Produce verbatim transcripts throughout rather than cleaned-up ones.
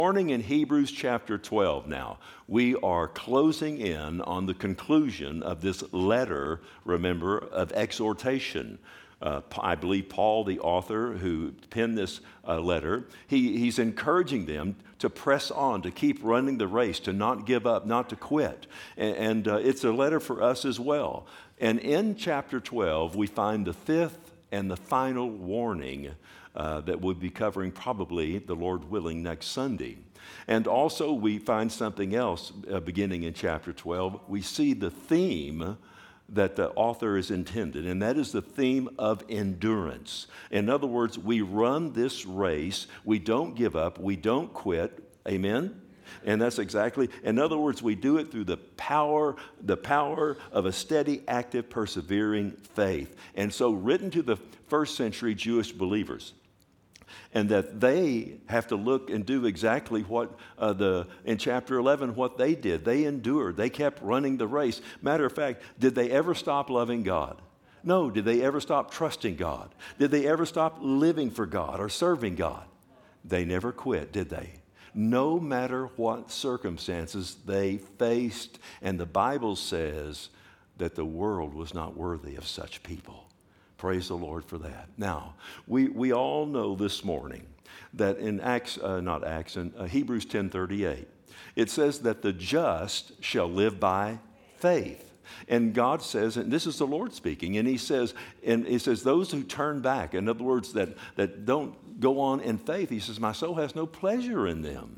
Morning in Hebrews chapter twelve now. We are closing in on the conclusion of this letter, remember, of exhortation. Uh, I believe Paul, the author who penned this uh, letter, he, he's encouraging them to press on, to keep running the race, to not give up, not to quit. And, and uh, it's a letter for us as well. And in chapter twelve, we find the fifth and the final warning Uh, that we'll be covering probably, the Lord willing, next Sunday. And also we find something else uh, beginning in chapter twelve. We see the theme that the author has intended, and that is the theme of endurance. In other words, we run this race. We don't give up. We don't quit. Amen? And that's exactly, in other words, we do it through the power, the power of a steady, active, persevering faith. And so written to the first century Jewish believers, and that they have to look and do exactly what uh, the in chapter eleven, what they did. They endured. They kept running the race. Matter of fact, did they ever stop loving God? No. Did they ever stop trusting God? Did they ever stop living for God or serving God? They never quit, did they? No matter what circumstances they faced. And the Bible says that the world was not worthy of such people. Praise the Lord for that. Now, we, we all know this morning that in Acts, uh, not Acts, in uh, Hebrews ten thirty-eight, it says that the just shall live by faith. And God says, and this is the Lord speaking, and he says, and he says, those who turn back, in other words, that, that don't go on in faith, he says, my soul has no pleasure in them.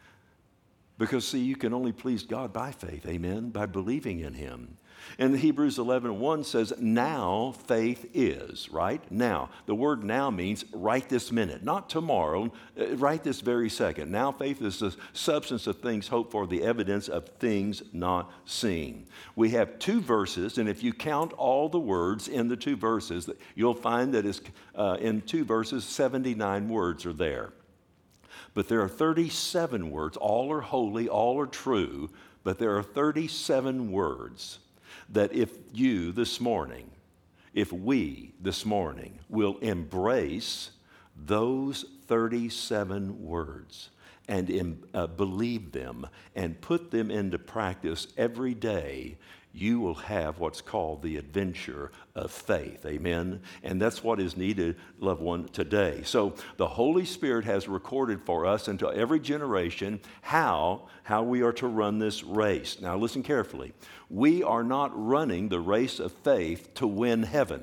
Because, see, you can only please God by faith, amen, by believing in him. And Hebrews eleven one says, now faith is, right? Now. The word now means right this minute, not tomorrow, right this very second. Now faith is the substance of things hoped for, the evidence of things not seen. We have two verses, and if you count all the words in the two verses, you'll find that it's, uh, in two verses, seventy-nine words are there. But there are thirty-seven words. All are holy, all are true, but there are thirty-seven words that if you this morning, if we this morning will embrace those thirty-seven words and in, uh, believe them and put them into practice every day, you will have what's called the adventure of faith. Amen? And that's what is needed, loved one, today. So the Holy Spirit has recorded for us into every generation how, how we are to run this race. Now listen carefully. We are not running the race of faith to win heaven.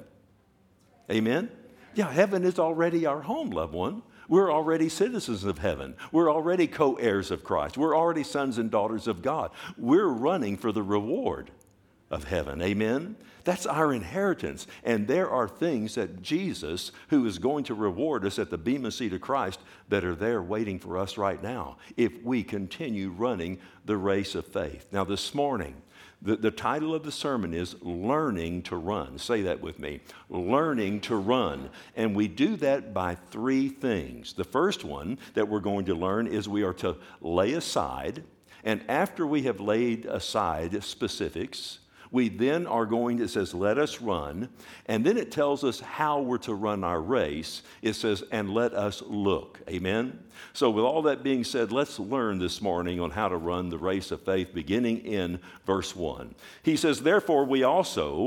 Amen? Yeah, heaven is already our home, loved one. We're already citizens of heaven. We're already co-heirs of Christ. We're already sons and daughters of God. We're running for the reward of heaven. Amen? That's our inheritance. And there are things that Jesus, who is going to reward us at the bema seat of Christ, that are there waiting for us right now if we continue running the race of faith. Now this morning, the, the title of the sermon is Learning to Run. Say that with me. Learning to run. And we do that by three things. The first one that we're going to learn is we are to lay aside. And after we have laid aside specifics, we then are going to, it says, let us run. And then it tells us how we're to run our race. It says, and let us look. Amen? So with all that being said, let's learn this morning on how to run the race of faith, beginning in verse one. He says, therefore we also,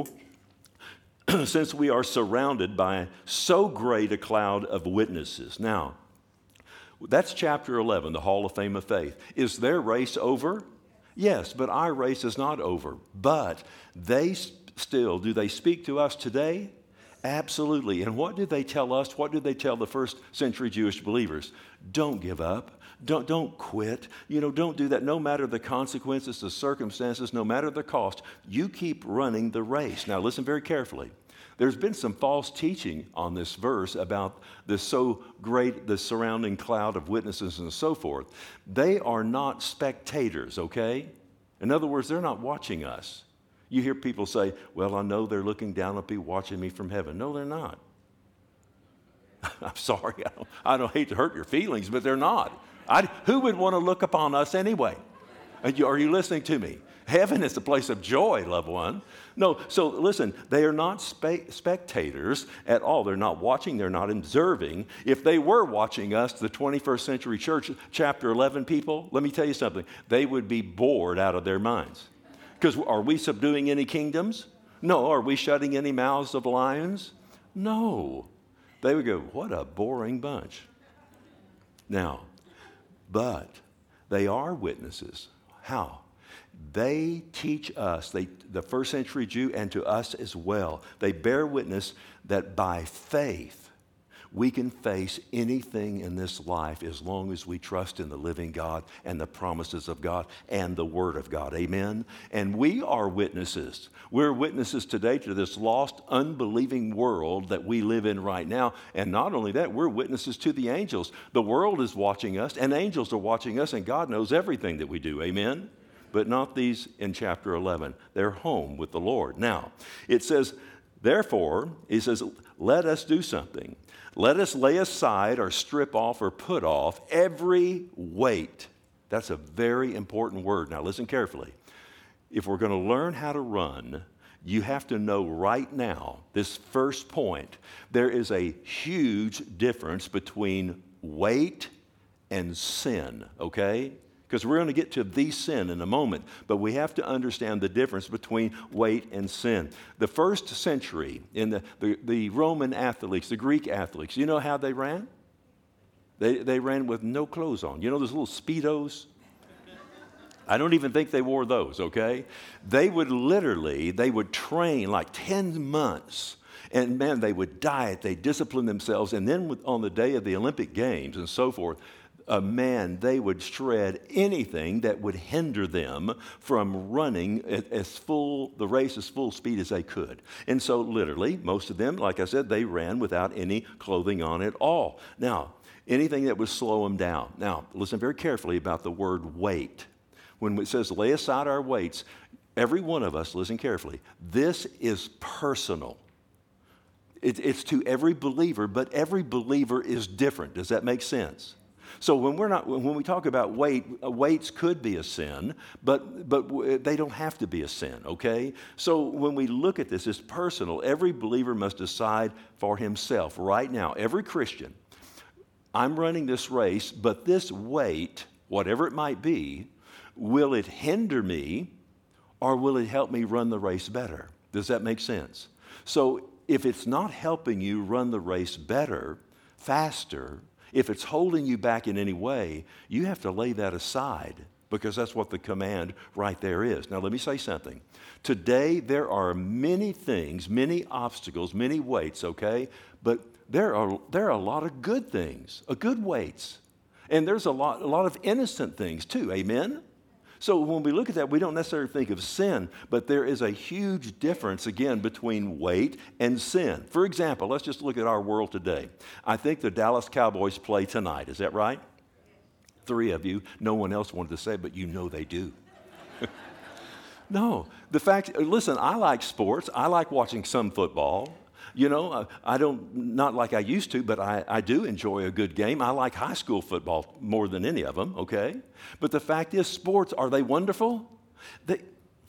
since we are surrounded by so great a cloud of witnesses. Now, that's chapter eleven, the Hall of Fame of Faith. Is their race over? Yes, but our race is not over. But they still, do they speak to us today? Absolutely. And what did they tell us? What did they tell the first century Jewish believers? Don't give up. Don't, don't quit. You know, don't do that. No matter the consequences, the circumstances, no matter the cost, you keep running the race. Now, listen very carefully. There's been some false teaching on this verse about this so great, the surrounding cloud of witnesses and so forth. They are not spectators, okay? In other words, they're not watching us. You hear people say, well, I know they're looking down at me, watching me from heaven. No, they're not. I'm sorry. I don't, I don't hate to hurt your feelings, but they're not. I, who would want to look upon us anyway? Are you, are you listening to me? Heaven is a place of joy, loved one. No, so listen, they are not spe- spectators at all. They're not watching, they're not observing. If they were watching us, the twenty-first century church, chapter eleven people, let me tell you something, they would be bored out of their minds. Because are we subduing any kingdoms? No. Are we shutting any mouths of lions? No. They would go, what a boring bunch. Now, but they are witnesses. How? They teach us, they, the first century Jew, and to us as well, they bear witness that by faith, we can face anything in this life as long as we trust in the living God and the promises of God and the Word of God. Amen? And we are witnesses. We're witnesses today to this lost, unbelieving world that we live in right now. And not only that, we're witnesses to the angels. The world is watching us, and angels are watching us, and God knows everything that we do. Amen? But not these in chapter eleven. They're home with the Lord. Now, it says, therefore, he says, let us do something. Let us lay aside or strip off or put off every weight. That's a very important word. Now, listen carefully. If we're going to learn how to run, you have to know right now, this first point, there is a huge difference between weight and sin, okay? Because we're going to get to the sin in a moment, but we have to understand the difference between weight and sin. The first century, in the, the, the Roman athletes, the Greek athletes, you know how they ran? They, they ran with no clothes on. You know those little Speedos? I don't even think they wore those, okay? They would literally, they would train like ten months. And man, they would diet, they discipline themselves. And then with, on the day of the Olympic Games and so forth, Uh, man, they would shred anything that would hinder them from running at, as full, the race as full speed as they could. And so literally, most of them, like I said, they ran without any clothing on at all. Now, anything that would slow them down. Now, listen very carefully about the word weight. When it says lay aside our weights, every one of us, listen carefully, this is personal. It, it's to every believer, but every believer is different. Does that make sense? So when we're not, when we talk about weight, uh, weights could be a sin, but but w- they don't have to be a sin, okay? So when we look at this, it's personal. Every believer must decide for himself right now. Every Christian, I'm running this race, but this weight, whatever it might be, will it hinder me or will it help me run the race better? Does that make sense? So if it's not helping you run the race better, faster, if it's holding you back in any way, you have to lay that aside because that's what the command right there is. Now, let me say something. Today, there are many things, many obstacles, many weights, okay? But there are, there are a lot of good things, uh, good weights. And there's a lot, a lot of innocent things too, amen? So when we look at that, we don't necessarily think of sin, but there is a huge difference, again, between weight and sin. For example, let's just look at our world today. I think the Dallas Cowboys play tonight. Is that right? Three of you. No one else wanted to say it, but you know they do. No. The fact, listen, I like sports. I like watching some football. You know, I don't, not like I used to, but I, I do enjoy a good game. I like high school football more than any of them, okay? But the fact is, sports, are they wonderful? They,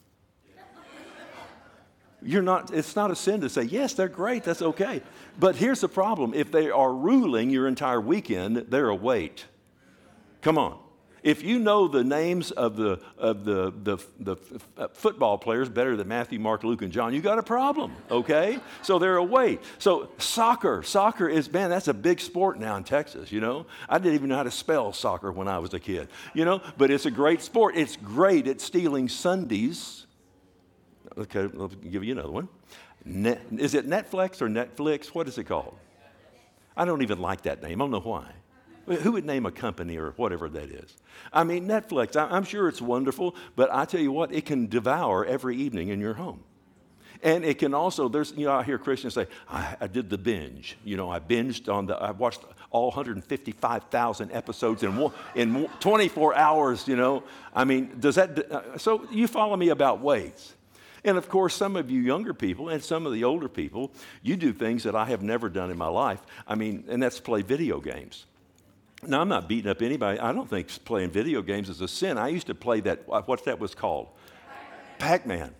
you're not, it's not a sin to say, yes, they're great, that's okay. But here's the problem. If they are ruling your entire weekend, they're a weight. Come on. If you know the names of the of the, the the football players better than Matthew, Mark, Luke, and John, you got a problem, okay? So they're a weight. So soccer, soccer is, man, that's a big sport now in Texas, you know? I didn't even know how to spell soccer when I was a kid, you know? But it's a great sport. It's great at stealing Sundays. Okay, I'll give you another one. Net, is it Netflix or Netflix? What is it called? I don't even like that name. I don't know why. Who would name a company or whatever that is? I mean, Netflix, I'm sure it's wonderful, but I tell you what, it can devour every evening in your home. And it can also, there's, you know, I hear Christians say, I, I did the binge. You know, I binged on the, I watched all one hundred fifty-five thousand episodes in one, in twenty-four hours, you know. I mean, does that, uh, so you follow me about weights. And of course, some of you younger people and some of the older people, you do things that I have never done in my life. I mean, and that's play video games. Now, I'm not beating up anybody. I don't think playing video games is a sin. I used to play that, what that was called? Pac-Man.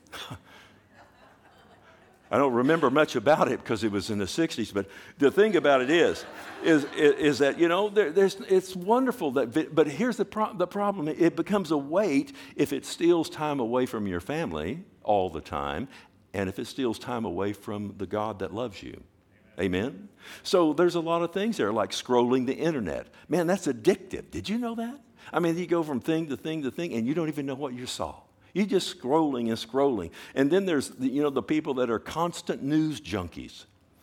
I don't remember much about it because it was in the sixties, but the thing about it is, is, is that, you know, there, there's, it's wonderful that, but here's the, pro- the problem. It becomes a weight if it steals time away from your family all the time, and if it steals time away from the God that loves you. Amen? So there's a lot of things there, like scrolling the internet. Man, that's addictive. Did you know that? I mean, you go from thing to thing to thing, and you don't even know what you saw. You're just scrolling and scrolling. And then there's, the, you know, the people that are constant news junkies.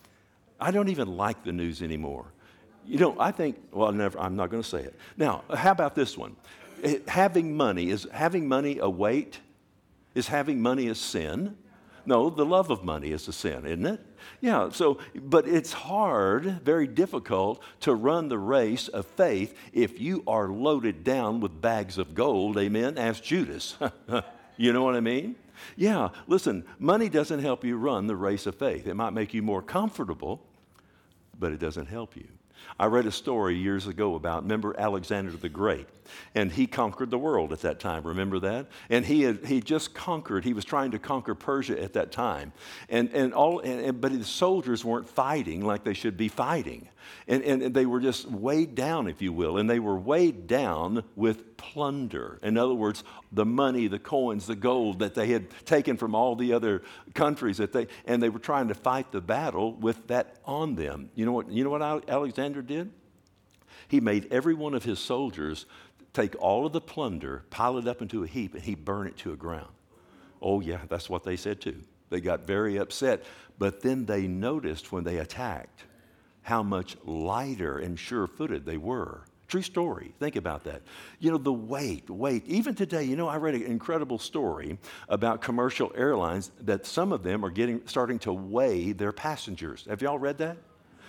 I don't even like the news anymore. You know, I think, well, never, I'm not going to say it. Now, how about this one? Having money, is having money a weight? Is having money a sin? No, the love of money is a sin, isn't it? Yeah, so, but it's hard, very difficult to run the race of faith if you are loaded down with bags of gold, amen? Ask Judas. You know what I mean? Yeah, listen, money doesn't help you run the race of faith. It might make you more comfortable, but it doesn't help you. I read a story years ago about, remember Alexander the Great, and he conquered the world at that time. Remember that? And he had he just conquered. He was trying to conquer Persia at that time, and and all. And, but his soldiers weren't fighting like they should be fighting, and, and and they were just weighed down, if you will, and they were weighed down with plunder. In other words, the money, the coins, the gold that they had taken from all the other countries that they and they were trying to fight the battle with that on them. You know what? You know what Alexander did? He made every one of his soldiers take all of the plunder, pile it up into a heap, and he burned it to the ground. Oh, yeah, that's what they said too. They got very upset. But then they noticed when they attacked how much lighter and sure-footed they were. True story. Think about that. You know, the weight, weight. Even today, you know, I read an incredible story about commercial airlines that some of them are getting starting to weigh their passengers. Have y'all read that?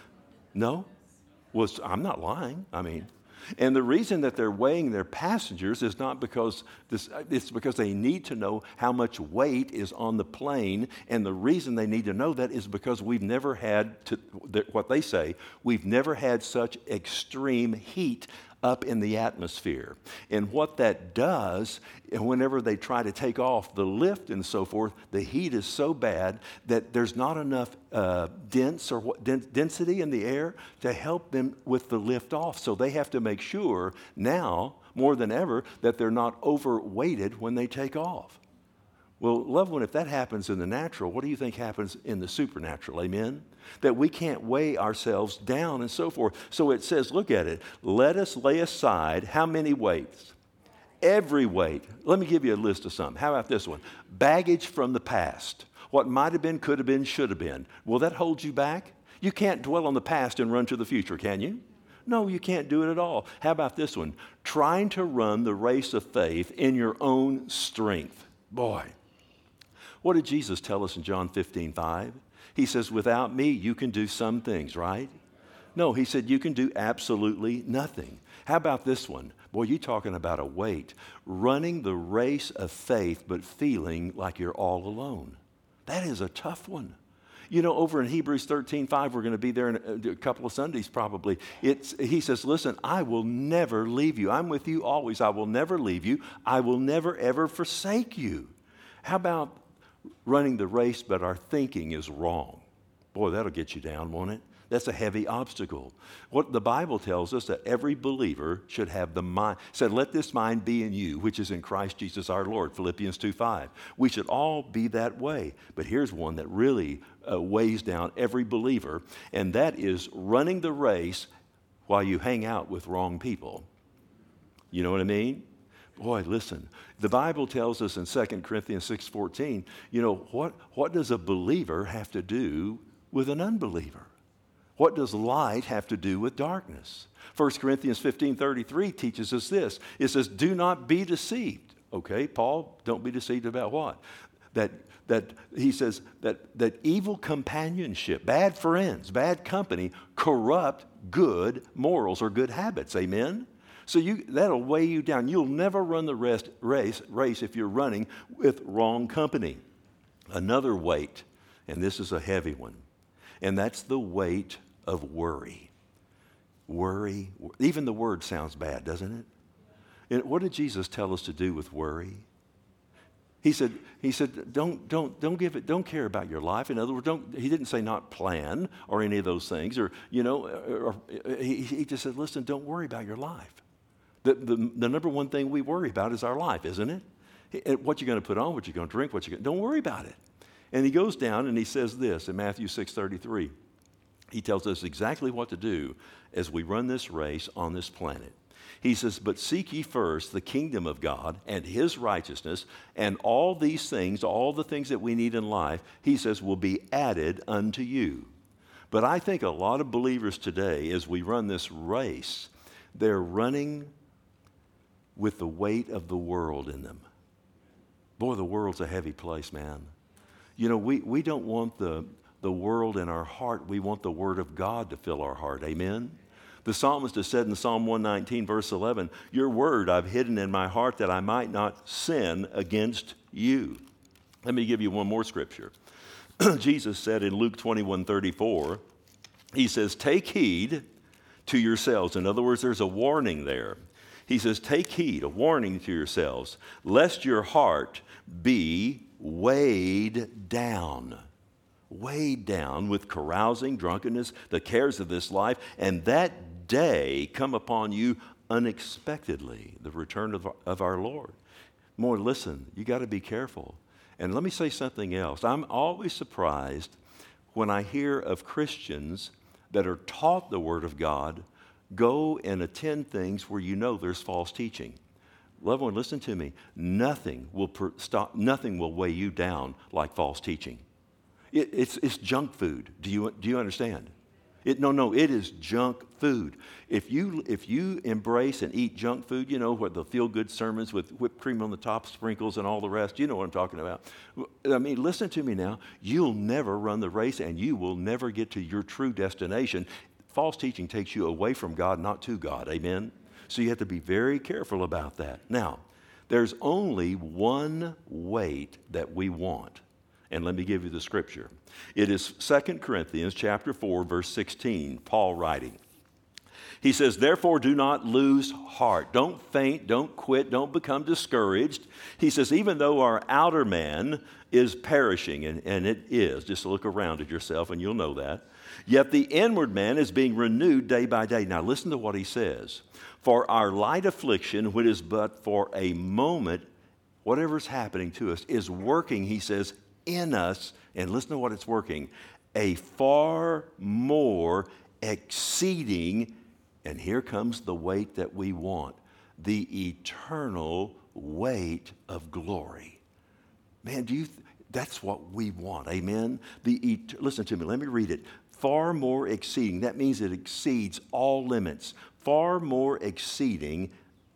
No? Well, I'm not lying. I mean, and the reason that they're weighing their passengers is not because this, it's because they need to know how much weight is on the plane. And the reason they need to know that is because we've never had, to, what they say, we've never had such extreme heat up in the atmosphere. And what that does, whenever they try to take off the lift and so forth, the heat is so bad that there's not enough uh, dense or what, density in the air to help them with the lift off. So they have to make sure now, more than ever, that they're not overweighted when they take off. Well, loved one, if that happens in the natural, what do you think happens in the supernatural? Amen? That we can't weigh ourselves down and so forth. So it says, look at it. Let us lay aside how many weights? Every weight. Let me give you a list of some. How about this one? Baggage from the past. What might have been, could have been, should have been. Will that hold you back? You can't dwell on the past and run to the future, can you? No, you can't do it at all. How about this one? Trying to run the race of faith in your own strength. Boy. What did Jesus tell us in John fifteen five? He says, without me, you can do some things, right? No, he said, you can do absolutely nothing. How about this one? Boy, you're talking about a weight. Running the race of faith, but feeling like you're all alone. That is a tough one. You know, over in Hebrews thirteen five, we're going to be there in a, a couple of Sundays probably. It's, he says, listen, I will never leave you. I'm with you always. I will never leave you. I will never, ever forsake you. How about running the race, but our thinking is wrong? Boy, that'll get you down, won't it? That's a heavy obstacle. What the Bible tells us that every believer should have the mind, said, let this mind be in you, which is in Christ Jesus our Lord, Philippians two five. We should all be that way. But here's one that really uh, weighs down every believer, and that is running the race while you hang out with wrong people. You know what I mean? Boy, listen, the Bible tells us in Second Corinthians six fourteen, you know, what, what does a believer have to do with an unbeliever? What does light have to do with darkness? First Corinthians fifteen thirty-three teaches us this. It says, do not be deceived. Okay, Paul, don't be deceived about what? That, that he says that, that evil companionship, bad friends, bad company, corrupt good morals or good habits. Amen? So you, that'll weigh you down. You'll never run the rest, race, race if you're running with wrong company. Another weight, and this is a heavy one, and that's the weight of worry. Worry. Even the word sounds bad, doesn't it? And what did Jesus tell us to do with worry? He said, he said, don't, don't, don't give it, don't care about your life. In other words, don't, he didn't say not plan or any of those things, or, you know, or, or, he, he just said, listen, don't worry about your life. The, the, the number one thing we worry about is our life, isn't it? What you're going to put on, what you're going to drink, what you're going to, don't worry about it. And he goes down and he says this in Matthew six thirty-three. He tells us exactly what to do as we run this race on this planet. He says, but seek ye first the kingdom of God and his righteousness, and all these things, all the things that we need in life, he says, will be added unto you. But I think a lot of believers today, as we run this race, they're running with the weight of the world in them. Boy, the world's a heavy place, man. You know, we, we don't want the, the world in our heart. We want the word of God to fill our heart. Amen? The psalmist has said in Psalm one nineteen, verse eleven, your word I've hidden in my heart that I might not sin against you. Let me give you one more scripture. Jesus said in Luke twenty-one thirty-four, he says, take heed to yourselves. In other words, there's a warning there. He says, take heed, a warning to yourselves, lest your heart be weighed down. Weighed down with carousing, drunkenness, the cares of this life, and that day come upon you unexpectedly, the return of, of our Lord. More, listen, you got to be careful. And let me say something else. I'm always surprised when I hear of Christians that are taught the Word of God go and attend things where you know there's false teaching. Loved one, listen to me. Nothing will per, stop. Nothing will weigh you down like false teaching. It, it's, it's junk food. Do you, do you understand? It, no, no, it is junk food. If you, if you embrace and eat junk food, you know, what the feel-good sermons with whipped cream on the top, sprinkles, and all the rest, you know what I'm talking about. I mean, listen to me now. You'll never run the race, and you will never get to your true destination. False teaching takes you away from God, not to God. Amen? So you have to be very careful about that. Now, there's only one weight that we want. And let me give you the scripture. It is Second Corinthians chapter four, verse sixteen, Paul writing. He says, therefore do not lose heart. Don't faint, don't quit, don't become discouraged. He says, even though our outer man is perishing, and, and it is, just look around at yourself and you'll know that. Yet the inward man is being renewed day by day. Now listen to what he says. For our light affliction, which is but for a moment, whatever's happening to us, is working, he says, in us, and listen to what it's working, a far more exceeding, and here comes the weight that we want, the eternal weight of glory. Man, do you, th- that's what we want, amen? The et- Listen to me, let me read it. Far more exceeding, that means it exceeds all limits. Far more exceeding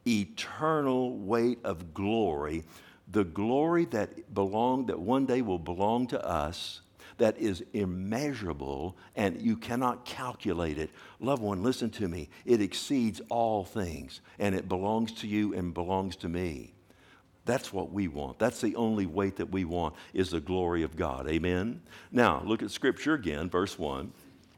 eternal weight of glory, the glory that belong, that one day will belong to us, that is immeasurable and you cannot calculate it. Loved one, listen to me. It exceeds all things and it belongs to you and belongs to me. That's what we want. That's the only weight that we want is the glory of God. Amen? Now, look at Scripture again, verse one.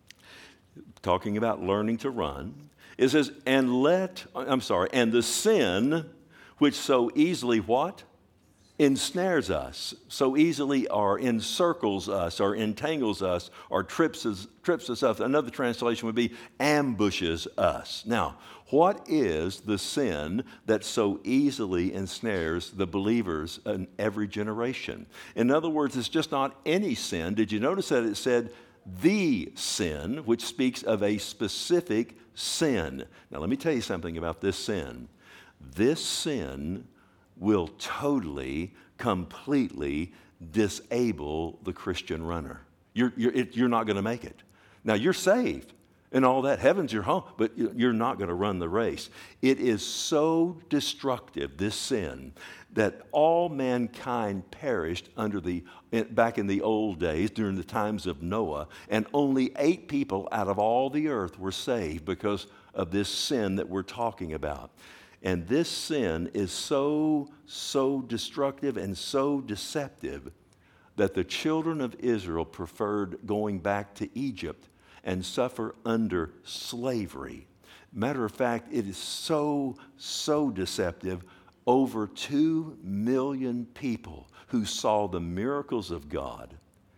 Talking about learning to run. It says, and let, I'm sorry, and the sin which so easily what? Ensnares us, so easily or encircles us or entangles us or trips us, trips us up. Another translation would be ambushes us. Now, what is the sin that so easily ensnares the believers in every generation? In other words, it's just not any sin. Did you notice that it said the sin, which speaks of a specific sin? Now, let me tell you something about this sin. This sin will totally, completely disable the Christian runner. You're, you're, it, you're not going to make it. Now, you're saved and all that. Heaven's your home, but you're not going to run the race. It is so destructive, this sin, that all mankind perished under the, back in the old days during the times of Noah, and only eight people out of all the earth were saved because of this sin that we're talking about. And this sin is so, so destructive and so deceptive that the children of Israel preferred going back to Egypt and suffer under slavery. Matter of fact, it is so, so deceptive. over two million people who saw the miracles of God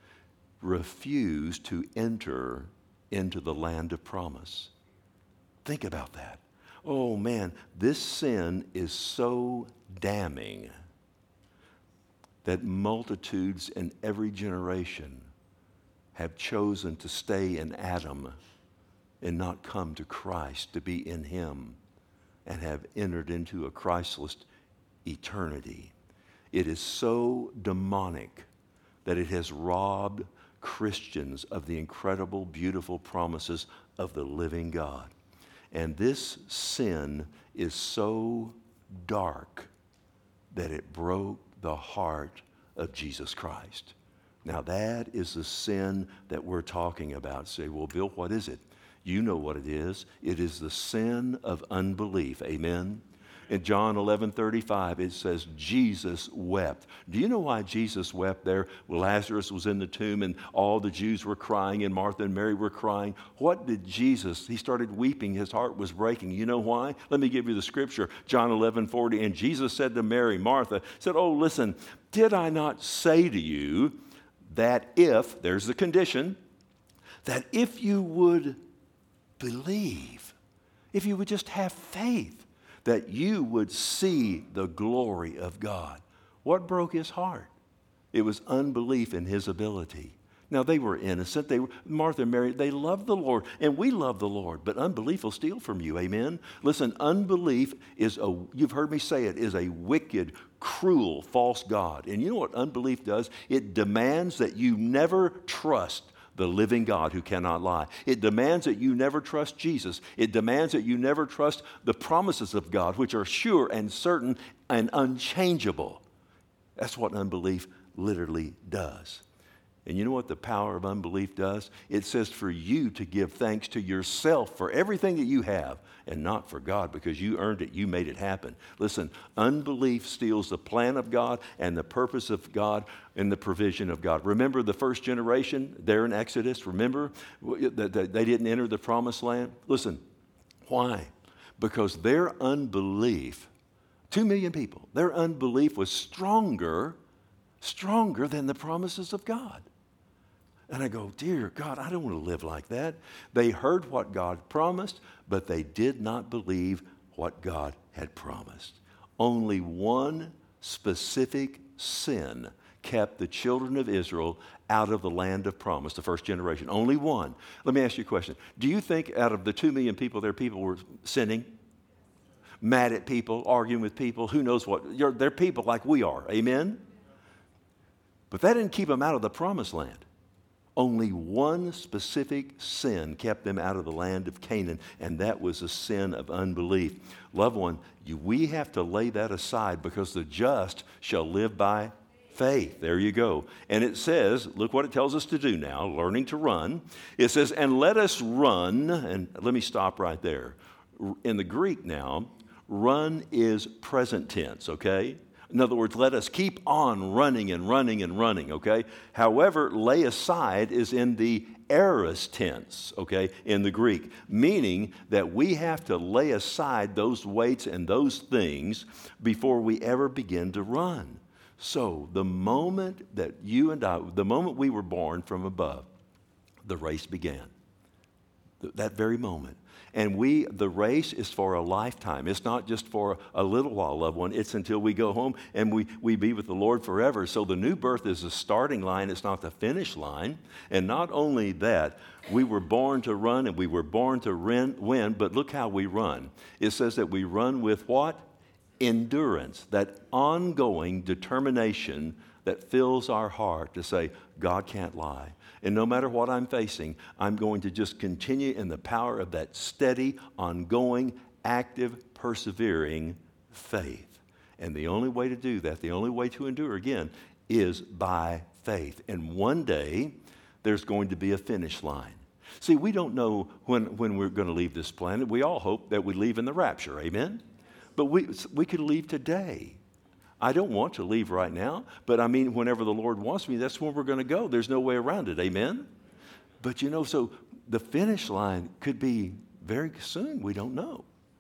refused to enter into the land of promise. Think about that. Oh man, this sin is so damning that multitudes in every generation have chosen to stay in Adam and not come to Christ, to be in him, and have entered into a Christless eternity. It is so demonic that it has robbed Christians of the incredible, beautiful promises of the living God. And this sin is so dark that it broke the heart of Jesus Christ. Now that is the sin that we're talking about. Say, well, Bill, what is it? You know what it is. It is the sin of unbelief. Amen? In John eleven thirty-five, it says, Jesus wept. Do you know why Jesus wept there? Well, Lazarus was in the tomb and all the Jews were crying and Martha and Mary were crying. What did Jesus, he started weeping. His heart was breaking. You know why? Let me give you the scripture. John eleven forty, and Jesus said to Mary, Martha, said, oh, listen, did I not say to you that if, there's the condition, that if you would believe, if you would just have faith, that you would see the glory of God. What broke his heart? It was unbelief in his ability. Now, they were innocent. They were, Martha and Mary, they loved the Lord, and we love the Lord, but unbelief will steal from you, amen? Listen, unbelief is, a, you've heard me say it, is a wicked, cruel, false God. And you know what unbelief does? It demands that you never trust the living God who cannot lie. It demands that you never trust Jesus. It demands that you never trust the promises of God, which are sure and certain and unchangeable. That's what unbelief literally does. And you know what the power of unbelief does? It says for you to give thanks to yourself for everything that you have and not for God because you earned it, you made it happen. Listen, unbelief steals the plan of God and the purpose of God and the provision of God. Remember the first generation there in Exodus? Remember that they didn't enter the promised land? Listen, why? Because their unbelief, two million people, their unbelief was stronger, stronger than the promises of God. And I go, dear God, I don't want to live like that. They heard what God promised, but they did not believe what God had promised. Only one specific sin kept the children of Israel out of the land of promise, the first generation. Only one. Let me ask you a question. Do you think out of the two million people there, people were sinning, mad at people, arguing with people, who knows what? You're, they're people like we are. Amen? But that didn't keep them out of the promised land. Only one specific sin kept them out of the land of Canaan, and that was a sin of unbelief. Loved one, you, we have to lay that aside because the just shall live by faith. There you go. And it says, look what it tells us to do now, learning to run. It says, and let us run, and let me stop right there. In the Greek now, run is present tense, okay? In other words, let us keep on running and running and running, okay? However, lay aside is in the aorist tense, okay, in the Greek, meaning that we have to lay aside those weights and those things before we ever begin to run. So the moment that you and I, the moment we were born from above, the race began. That very moment. And we, the race is for a lifetime. It's not just for a little while, loved one. It's until we go home and we, we be with the Lord forever. So the new birth is the starting line. It's not the finish line. And not only that, we were born to run and we were born to win, but look how we run. It says that we run with what? Endurance, that ongoing determination that fills our heart to say, God can't lie. And no matter what I'm facing, I'm going to just continue in the power of that steady, ongoing, active, persevering faith. And the only way to do that, the only way to endure, again, is by faith. And one day, there's going to be a finish line. See, we don't know when, when we're going to leave this planet. We all hope that we leave in the rapture, amen? But we, we could leave today. I don't want to leave right now, but I mean, whenever the Lord wants me, that's when we're going to go. There's no way around it, amen? But you know, so the finish line could be very soon. We don't know.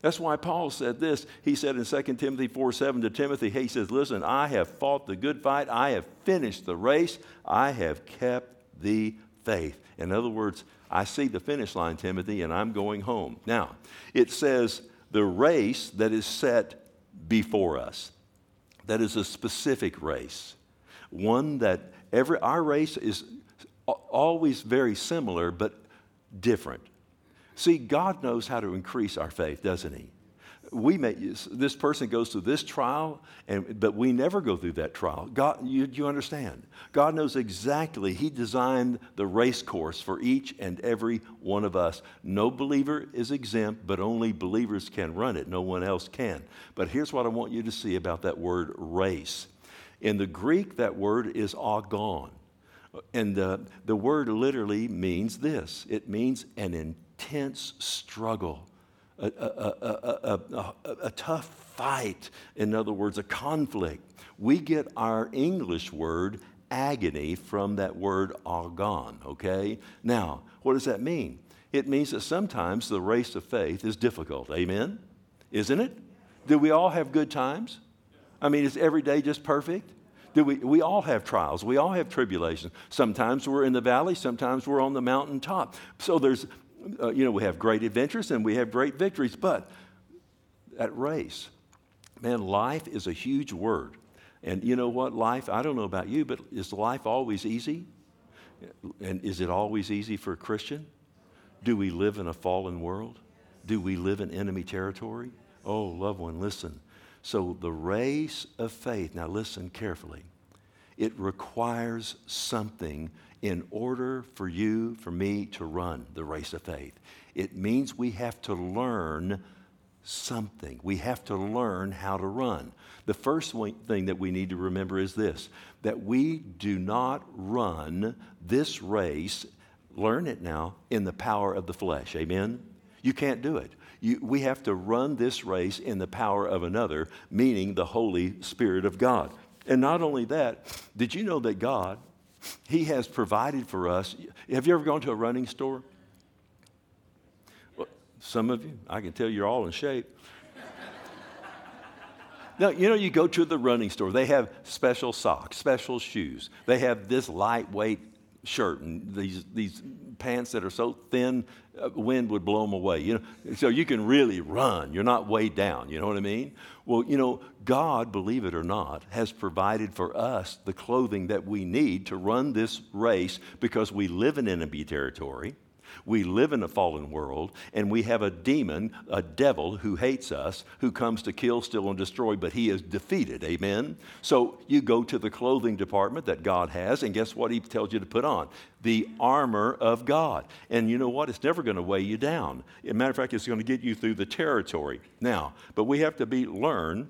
That's why Paul said this. He said in Second Timothy four seven to Timothy, he says, listen, I have fought the good fight. I have finished the race. I have kept the faith. In other words, I see the finish line, Timothy, and I'm going home. Now, it says the race that is set before us. That is a specific race. One that every, our race is always very similar, but different. See, God knows how to increase our faith, doesn't he? We may, this person goes through this trial, and, but we never go through that trial. God, you, you understand? God knows exactly. He designed the race course for each and every one of us. No believer is exempt, but only believers can run it. No one else can. But here's what I want you to see about that word race. In the Greek, that word is agon. And the, the word literally means this. It means an intense struggle. A, a, a, a, a, a tough fight, in other words, a conflict. We get our English word agony from that word agon, okay? Now, what does that mean? It means that sometimes the race of faith is difficult, amen? Isn't it? Do we all have good times? I mean, is every day just perfect? Do we, we all have trials. We all have tribulations. Sometimes we're in the valley. Sometimes we're on the mountaintop. So there's Uh, you know, we have great adventures and we have great victories, but that race, man, life is a huge word. And you know what? Life, I don't know about you, but is life always easy? And is it always easy for a Christian? Do we live in a fallen world? Do we live in enemy territory? Oh, loved one, listen. So the race of faith, now listen carefully. It requires something in order for you, for me to run the race of faith. It means we have to learn something. We have to learn how to run. The first thing that we need to remember is this, that we do not run this race, learn it now, in the power of the flesh. Amen? You can't do it. You, we have to run this race in the power of another, meaning the Holy Spirit of God. And not only that, did you know that God, He has provided for us. Have you ever gone to a running store? Well, some of you, I can tell you're all in shape. Now, you know, you go to the running store. They have special socks, special shoes. They have this lightweight shirt and these these pants that are so thin, uh, wind would blow them away. You know, so you can really run. You're not weighed down. You know what I mean? Well, you know, God, believe it or not, has provided for us the clothing that we need to run this race because we live in enemy territory. We live in a fallen world, and we have a demon, a devil who hates us, who comes to kill, steal, and destroy, but he is defeated. Amen? So you go to the clothing department that God has, and guess what he tells you to put on? The armor of God. And you know what? It's never going to weigh you down. As a matter of fact, it's going to get you through the territory. Now, but we have to be learn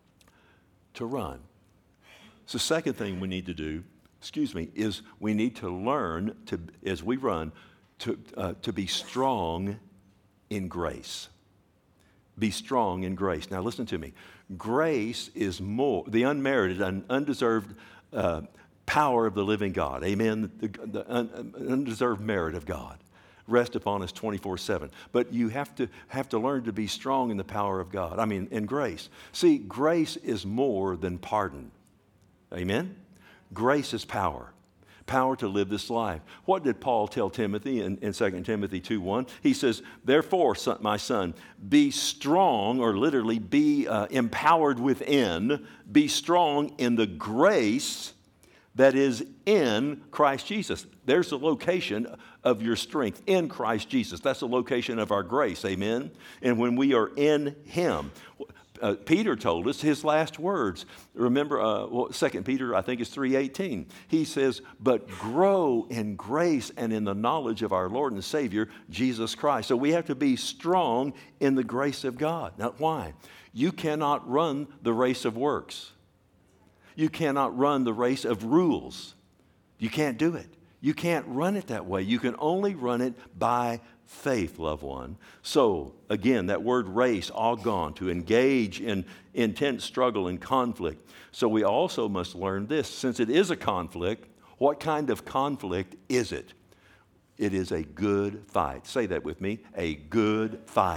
to run. So the second thing we need to do, excuse me, is we need to learn to, as we run, To, uh, to be strong in grace. Be strong in grace. Now listen to me. Grace is more, the unmerited and undeserved uh, power of the living God. Amen? The, the un, undeserved merit of God. Rest upon us twenty-four seven. But you have to have to learn to be strong in the power of God. I mean, in grace. See, grace is more than pardon. Amen? Grace is power. Power to live this life. What did Paul tell Timothy in, in Second Timothy two one? He says, therefore, son, my son, be strong, or literally be uh, empowered within, be strong in the grace that is in Christ Jesus. There's the location of your strength, in Christ Jesus. That's the location of our grace, amen? And when we are in Him, Uh, Peter told us his last words. Remember, uh, well, Second Peter, I think it's three eighteen. He says, but grow in grace and in the knowledge of our Lord and Savior, Jesus Christ. So we have to be strong in the grace of God. Now, why? You cannot run the race of works. You cannot run the race of rules. You can't do it. You can't run it that way. You can only run it by faith, loved one. So, again, that word race, agon, to engage in intense struggle and conflict. So we also must learn this. Since it is a conflict, what kind of conflict is it? It is a good fight. Say that with me. A good fight.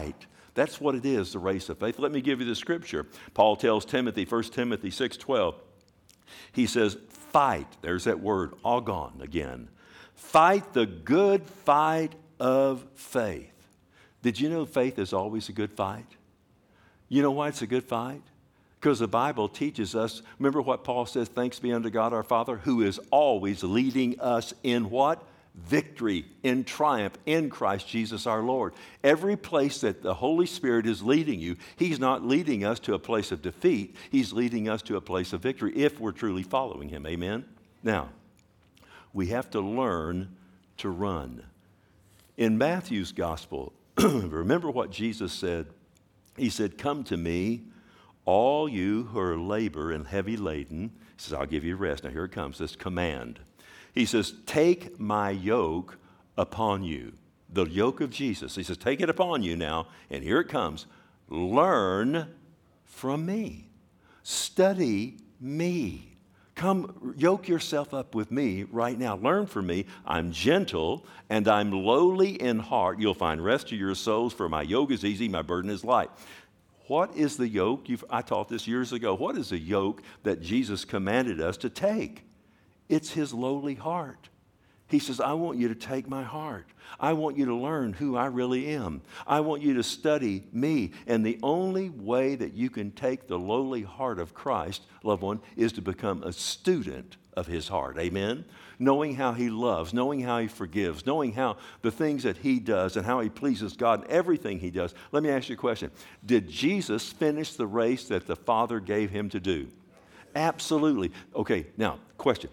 That's what it is, the race of faith. Let me give you the scripture. Paul tells Timothy, First Timothy six twelve, he says, fight. There's that word, agon again. Fight the good fight of faith. Did you know faith is always a good fight? You know why it's a good fight? Because the Bible teaches us, remember what Paul says, thanks be unto God our Father, who is always leading us in what? Victory, in triumph, in Christ Jesus our Lord. Every place that the Holy Spirit is leading you, He's not leading us to a place of defeat. He's leading us to a place of victory if we're truly following Him. Amen? Now, we have to learn to run. In Matthew's gospel, remember what Jesus said? He said, come to me, all you who are labor and heavy laden. He says, I'll give you rest. Now here it comes, this command. He says, take my yoke upon you. The yoke of Jesus. He says, take it upon you now. And here it comes. Learn from me. Study me. Come yoke yourself up with me right now. Learn from me. I'm gentle and I'm lowly in heart. You'll find rest to your souls, for my yoke is easy, my burden is light. What is the yoke? You've, I taught this years ago. What is the yoke that Jesus commanded us to take? It's His lowly heart. He says, I want you to take my heart. I want you to learn who I really am. I want you to study me. And the only way that you can take the lowly heart of Christ, loved one, is to become a student of His heart. Amen? Knowing how He loves, knowing how He forgives, knowing how the things that He does and how He pleases God and everything He does. Let me ask you a question. Did Jesus finish the race that the Father gave Him to do? Absolutely. Okay, now, question.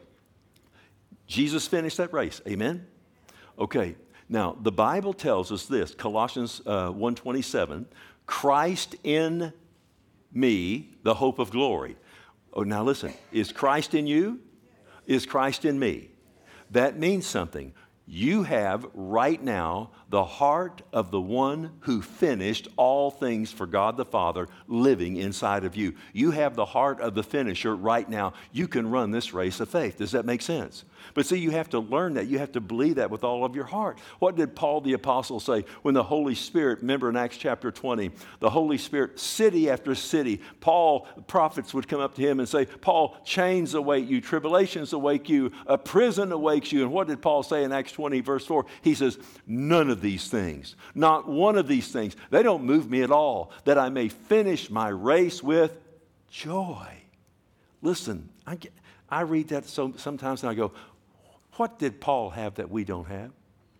Jesus finished that race. Amen? Okay. Now, the Bible tells us this, Colossians uh, one twenty-seven, Christ in me, the hope of glory. Oh, now listen, is Christ in you? Is Christ in me? That means something. You have right now the heart of the one who finished all things for God the Father living inside of you. You have the heart of the finisher right now. You can run this race of faith. Does that make sense? But see, you have to learn that. You have to believe that with all of your heart. What did Paul the Apostle say when the Holy Spirit, remember in Acts chapter twenty, the Holy Spirit, city after city, Paul, prophets would come up to him and say, Paul, chains await you, tribulations await you, a prison awaits you. And what did Paul say in Acts twenty, verse four? He says, none of these things, not one of these things, they don't move me at all, that I may finish my race with joy. Listen, I, get, I read that so, sometimes and I go, what did Paul have that we don't have?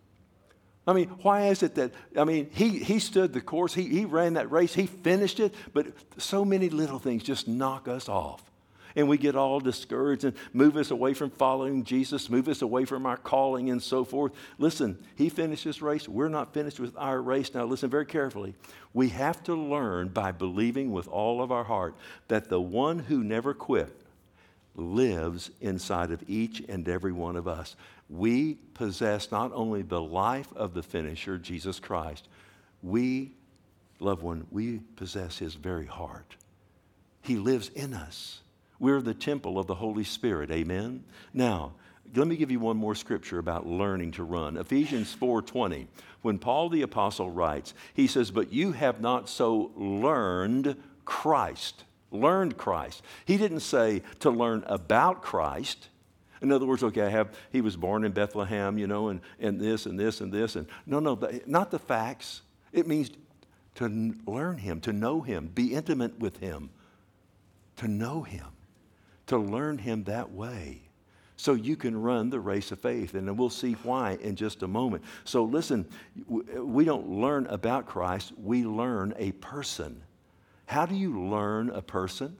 I mean, why is it that, I mean, he, he stood the course, he, he ran that race, he finished it, but so many little things just knock us off. And we get all discouraged and move us away from following Jesus, move us away from our calling and so forth. Listen, he finished his race. We're not finished with our race. Now listen very carefully. We have to learn by believing with all of our heart that the one who never quit lives inside of each and every one of us. We possess not only the life of the finisher, Jesus Christ, we, loved one, we possess his very heart. He lives in us. We're the temple of the Holy Spirit. Amen? Now, let me give you one more scripture about learning to run. Ephesians four twenty. When Paul the Apostle writes, he says, but you have not so learned Christ. Learned Christ. He didn't say to learn about Christ. In other words, okay, I have, he was born in Bethlehem, you know, and, and this and this and this. and No, no, the, not the facts. It means to n- learn him, to know him, be intimate with him, to know him, to learn him that way. So you can run the race of faith, and we'll see why in just a moment. So listen, we don't learn about Christ, we learn a person. How do you learn a person?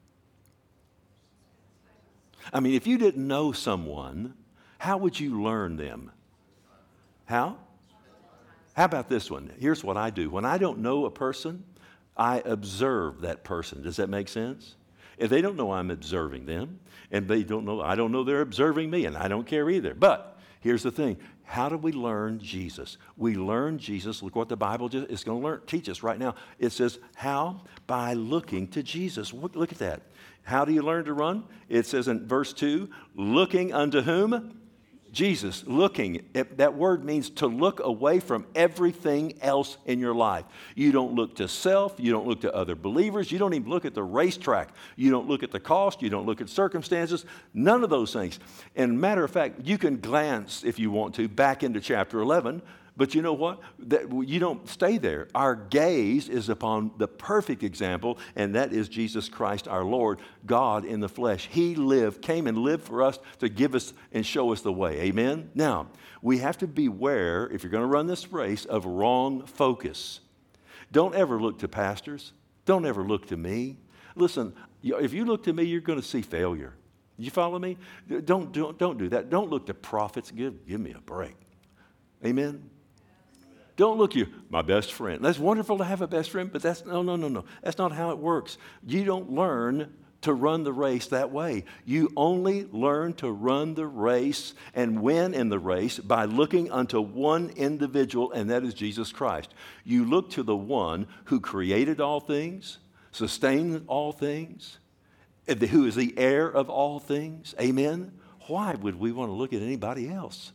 I mean, if you didn't know someone, how would you learn them? How? How about this one? Here's what I do. When I don't know a person, I observe that person. Does that make sense? If they don't know I'm observing them, and they don't know, I don't know they're observing me, and I don't care either. But here's the thing. How do we learn Jesus? We learn Jesus. Look what the Bible just, is going to learn, teach us right now. It says, how? By looking to Jesus. Look, look at that. How do you learn to run? It says in verse two, looking unto whom? Jesus looking. It, that word means to look away from everything else in your life. You don't look to self. You don't look to other believers. You don't even look at the racetrack. You don't look at the cost. You don't look at circumstances. None of those things. And matter of fact, you can glance, if you want to, back into chapter eleven. But you know what? That you don't stay there. Our gaze is upon the perfect example, and that is Jesus Christ our Lord, God in the flesh. He lived, came and lived for us to give us and show us the way. Amen? Now, we have to beware, if you're going to run this race, of wrong focus. Don't ever look to pastors. Don't ever look to me. Listen, if you look to me, you're going to see failure. You follow me? Don't, don't, don't do that. Don't look to prophets. Give, give me a break. Amen? Don't look you, my best friend. That's wonderful to have a best friend, but that's, no, no, no, no. That's not how it works. You don't learn to run the race that way. You only learn to run the race and win in the race by looking unto one individual, and that is Jesus Christ. You look to the one who created all things, sustained all things, who is the heir of all things. Amen? Why would we want to look at anybody else?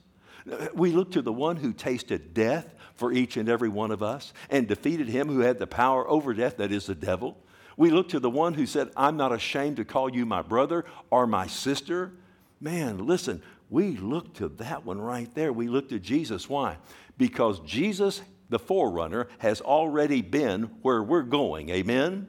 We look to the one who tasted death for each and every one of us and defeated him who had the power over death, that is the devil. We look to the one who said, I'm not ashamed to call you my brother or my sister. Man, listen, we look to that one right there. We look to Jesus. Why? Because Jesus, the forerunner, has already been where we're going. Amen?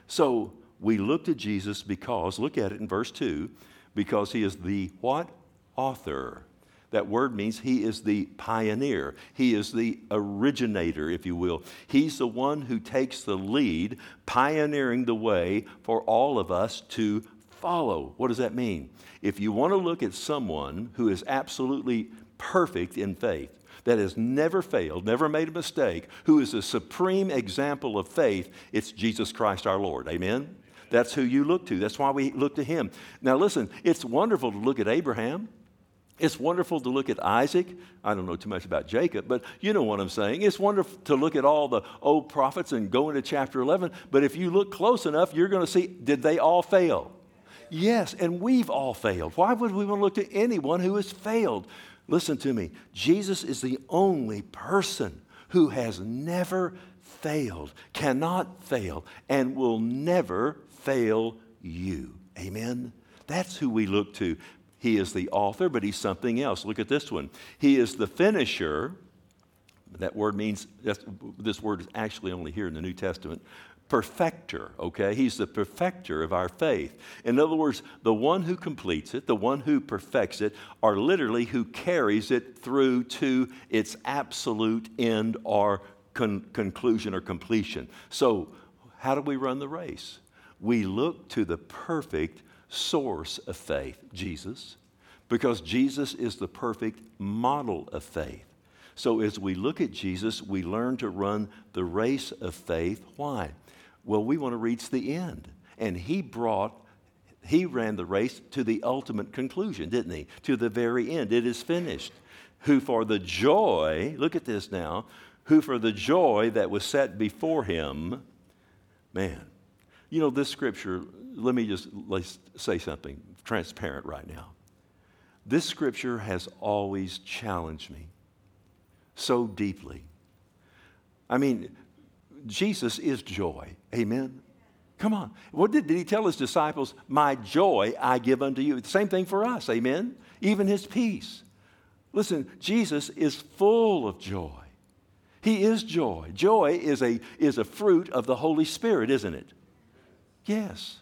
So we look to Jesus because, look at it in verse two, because he is the what? Author. That word means he is the pioneer. He is the originator, if you will. He's the one who takes the lead, pioneering the way for all of us to follow. What does that mean? If you want to look at someone who is absolutely perfect in faith, that has never failed, never made a mistake, who is a supreme example of faith, it's Jesus Christ our Lord. Amen? That's who you look to. That's why we look to him. Now listen, it's wonderful to look at Abraham. It's wonderful to look at Isaac. I don't know too much about Jacob, but you know what I'm saying. It's wonderful to look at all the old prophets and go into chapter eleven. But if you look close enough, you're going to see, did they all fail? Yes, and we've all failed. Why would we want to look to anyone who has failed? Listen to me. Jesus is the only person who has never failed, cannot fail, and will never fail you. Amen? That's who we look to. He is the author, but he's something else. Look at this one. He is the finisher. That word means, this word is actually only here in the New Testament. Perfecter, okay? He's the perfecter of our faith. In other words, the one who completes it, the one who perfects it, or literally who carries it through to its absolute end or con- conclusion or completion. So, how do we run the race? We look to the perfect source of faith, Jesus, because Jesus is the perfect model of faith. So as we look at Jesus, we learn to run the race of faith. Why? Well, we want to reach the end. And he brought, he ran the race to the ultimate conclusion, didn't he? To the very end. It is finished. Who for the joy, look at this now, who for the joy that was set before him, man, you know, this scripture, let me just let's say something transparent right now. This scripture has always challenged me so deeply. I mean, Jesus is joy. Amen? Come on. What did, did he tell his disciples? My joy I give unto you. Same thing for us. Amen? Even his peace. Listen, Jesus is full of joy. He is joy. Joy is a, is a fruit of the Holy Spirit, isn't it? Yes.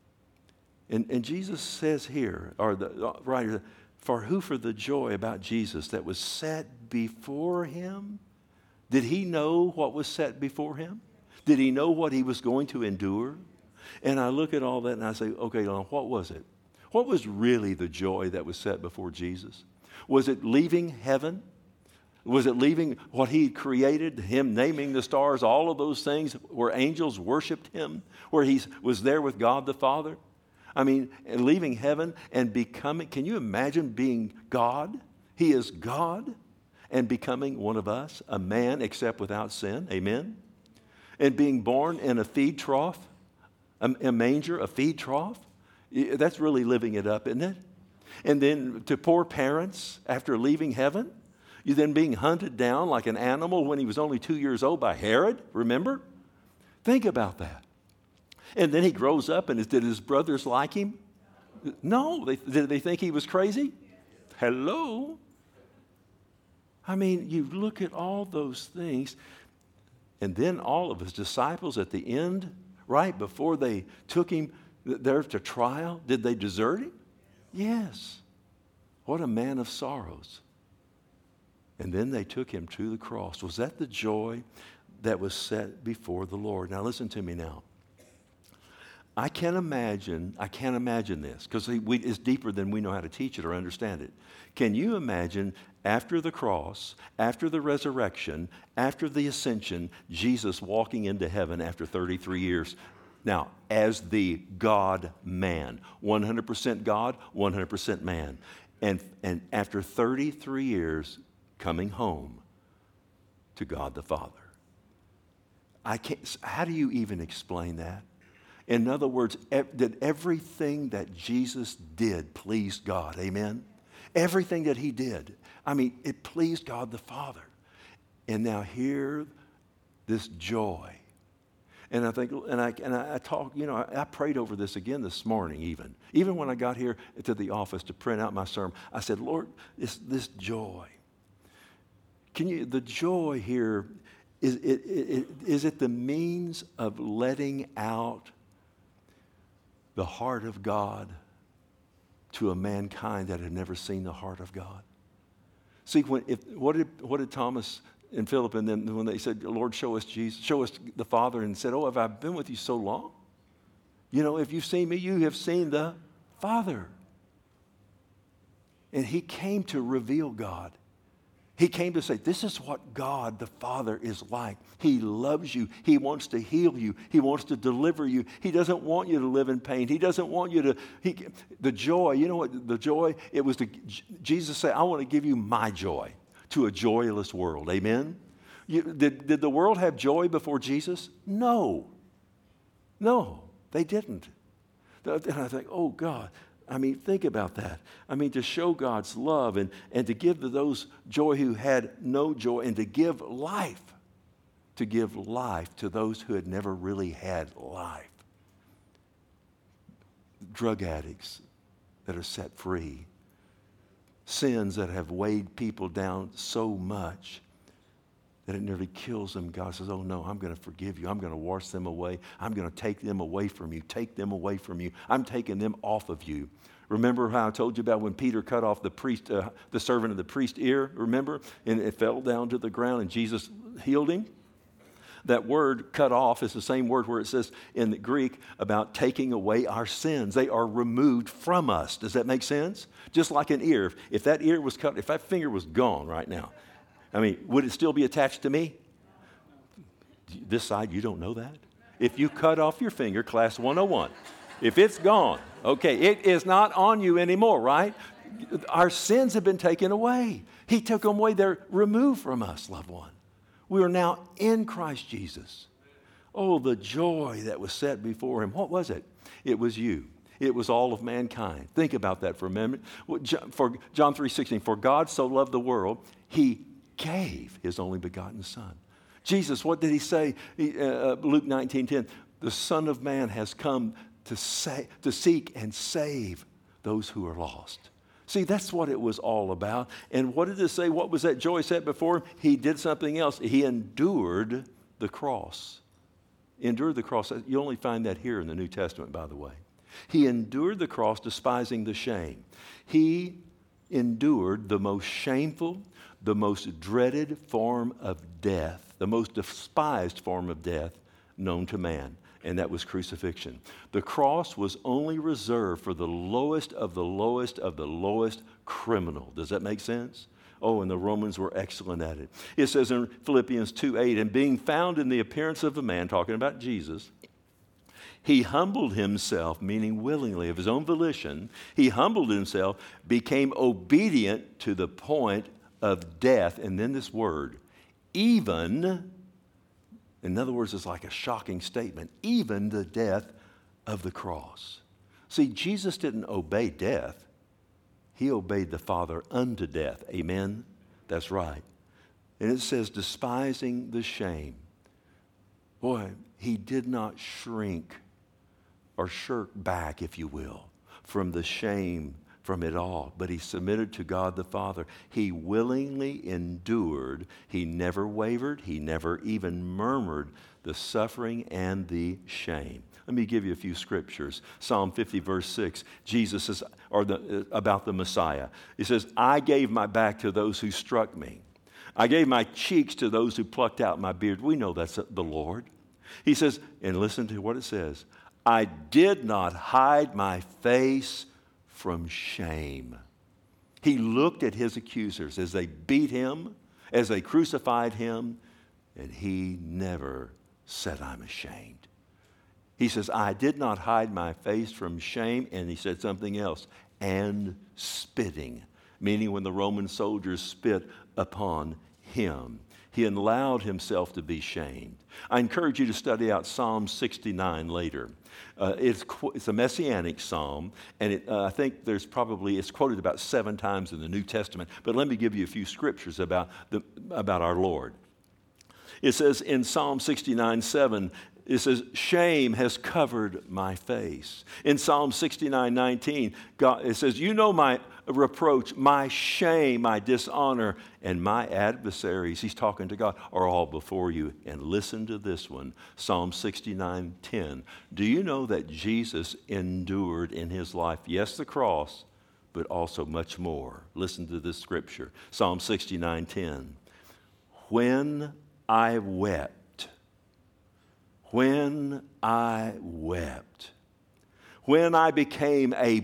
And, and Jesus says here, or the writer, for who for the joy about Jesus that was set before him? Did he know what was set before him? Did he know what he was going to endure? And I look at all that and I say, okay, now what was it? What was really the joy that was set before Jesus? Was it leaving heaven? Was it leaving what he created, him naming the stars, all of those things where angels worshiped him, where he was there with God the Father? I mean, leaving heaven and becoming, can you imagine being God? He is God and becoming one of us, a man except without sin, amen? And being born in a feed trough, a, a manger, a feed trough. That's really living it up, isn't it? And then to poor parents after leaving heaven, you then being hunted down like an animal when he was only two years old by Herod, remember? Think about that. And then he grows up, and did his brothers like him? No. They, did they think he was crazy? Hello? I mean, you look at all those things, and then all of his disciples at the end, right before they took him there to trial, did they desert him? Yes. What a man of sorrows. And then they took him to the cross. Was that the joy that was set before the Lord? Now listen to me now. I can't imagine, I can't imagine this, because it's deeper than we know how to teach it or understand it. Can you imagine after the cross, after the resurrection, after the ascension, Jesus walking into heaven after thirty-three years? Now, as the God-man, one hundred percent God, one hundred percent man. And, and after thirty-three years, coming home to God the Father. I can't, how do you even explain that? In other words, did everything that Jesus did please God? Amen? Everything that he did. I mean, it pleased God the Father. And now here, this joy. And I think, and I, and I, I talked, you know, I, I prayed over this again this morning even. Even when I got here to the office to print out my sermon, I said, Lord, this, this joy. Can you, the joy here, is it, it, is it the means of letting out the heart of God to a mankind that had never seen the heart of God? See, when, if, what, did, what did Thomas and Philip and then when they said, Lord, show us Jesus, show us the Father, and said, oh, have I been with you so long? You know, if you've seen me, you have seen the Father. And he came to reveal God. He came to say, this is what God the Father is like. He loves you. He wants to heal you. He wants to deliver you. He doesn't want you to live in pain. He doesn't want you to, he, the joy, you know what, the joy, it was to, Jesus said, I want to give you my joy to a joyless world. Amen? You, did, did the world have joy before Jesus? No. No, they didn't. And I think, oh God, I mean, think about that. I mean, to show God's love and, and to give to those joy who had no joy, and to give life, to give life to those who had never really had life. Drug addicts that are set free. Sins that have weighed people down so much that it nearly kills them. God says, oh no, I'm going to forgive you. I'm going to wash them away. I'm going to take them away from you. Take them away from you. I'm taking them off of you. Remember how I told you about when Peter cut off the priest, uh, the servant of the priest's ear? Remember? And it fell down to the ground and Jesus healed him? That word cut off is the same word where it says in the Greek about taking away our sins. They are removed from us. Does that make sense? Just like an ear. If that ear was cut, if that finger was gone right now, I mean, would it still be attached to me? This side, you don't know that? If you cut off your finger, class one oh one, if it's gone, okay, it is not on you anymore, right? Our sins have been taken away. He took them away. They're removed from us, loved one. We are now in Christ Jesus. Oh, the joy that was set before him. What was it? It was you. It was all of mankind. Think about that for a minute. For John three sixteen, for God so loved the world, he gave his only begotten Son. Jesus, what did he say? He, uh, Luke nineteen ten, the Son of Man has come to, say, to seek and save those who are lost. See, that's what it was all about. And what did it say? What was that joy set before him? He did something else. He endured the cross. Endured the cross. You only find that here in the New Testament, by the way. He endured the cross, despising the shame. He endured the most shameful, the most dreaded form of death, the most despised form of death known to man, and that was crucifixion. The cross was only reserved for the lowest of the lowest of the lowest criminal. Does that make sense? Oh, and the Romans were excellent at it. It says in Philippians two eight, and being found in the appearance of a man, talking about Jesus, he humbled himself, meaning willingly, of his own volition. He humbled himself, became obedient to the point of death. And then this word, even, in other words, it's like a shocking statement, even the death of the cross. See, Jesus didn't obey death. He obeyed the Father unto death. Amen? That's right. And it says, despising the shame. Boy, he did not shrink or shirk back, if you will, from the shame from it all. But he submitted to God the Father. He willingly endured. He never wavered. He never even murmured the suffering and the shame. Let me give you a few scriptures. Psalm fifty, verse six, Jesus says, or the, about the Messiah. He says, I gave my back to those who struck me. I gave my cheeks to those who plucked out my beard. We know that's the Lord. He says, and listen to what it says, I did not hide my face from shame. He looked at his accusers as they beat him, as they crucified him, and he never said, I'm ashamed. He says, I did not hide my face from shame, and he said something else, and spitting, meaning when the Roman soldiers spit upon him. He allowed himself to be shamed. I encourage you to study out Psalm sixty-nine later. Uh, it's, it's a messianic psalm, and it, uh, I think there's probably, it's quoted about seven times in the New Testament, but let me give you a few scriptures about, the, about our Lord. It says in Psalm sixty-nine, seven, it says, shame has covered my face. In Psalm sixty-nine, nineteen, God, it says, you know my reproach, my shame, my dishonor, and my adversaries, he's talking to God, are all before you. And listen to this one, Psalm sixty-nine, ten. Do you know that Jesus endured in his life, yes, the cross, but also much more? Listen to this scripture, Psalm sixty-nine, ten. When I wept, when I wept, when I became a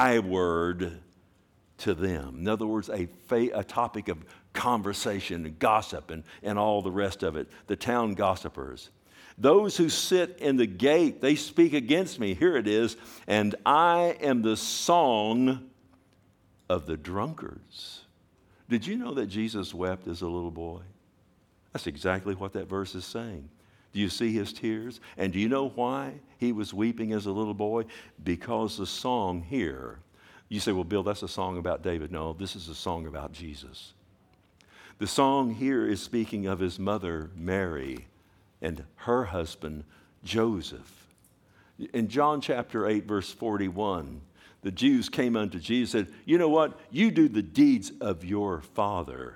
byword to them. In other words, a, fa- a topic of conversation and gossip and, and all the rest of it, the town gossipers. Those who sit in the gate, they speak against me. Here it is. And I am the song of the drunkards. Did you know that Jesus wept as a little boy? That's exactly what that verse is saying. Do you see his tears? And do you know why he was weeping as a little boy? Because the song here, you say, well, Bill, that's a song about David. No, this is a song about Jesus. The song here is speaking of his mother, Mary, and her husband, Joseph. In John chapter eight, verse forty-one, the Jews came unto Jesus and said, you know what? You do the deeds of your father.